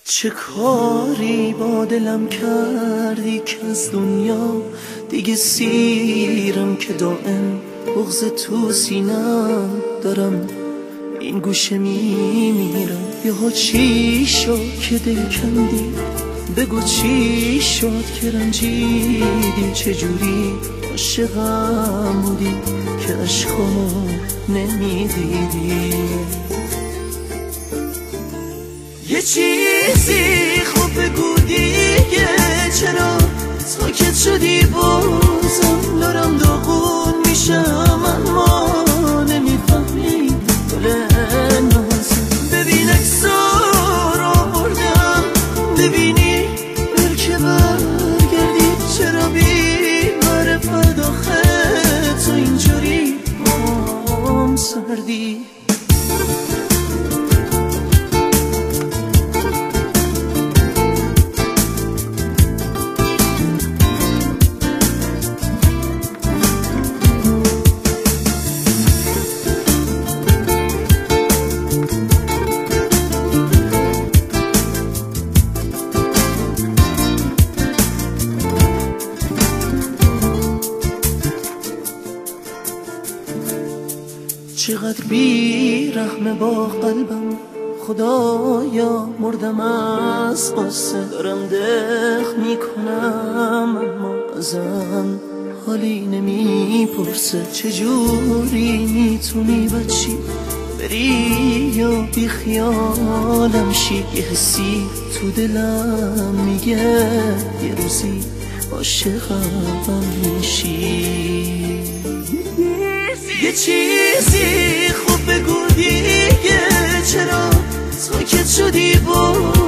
چه کاری با دلم کردی که از دنیا دیگه سیرم، که دائم بغض تو سینم دارم، این گوشه میمیرم. یهو چی شد که دل کندی؟ بگو چی شد که رنجیدی؟ چجوری عاشقم بودی که عشقامو نمیدیدی؟ یه چیزی خوب بگو دیگه، چرا ساکت شدی؟ بازم دارم داغون میشم اما نمیفهمی گل نازم. ببین اکسار آوردم، ببینی بلکه برگردی. چرا بی معرفت آخه تو اینجوری مام سردی؟ چقدر بی رحمه با قلبم، خدایا مردم از قصه. دارم دق میکنم اما ازم حالی نمیپرسه. چجوری میتونی بچی بری یا بی خیالم شی؟ یه حسی تو دلم میگه یه روزی عاشقم میشی. یه چیزی خوب بگو دیگه، چرا ساکت شدی؟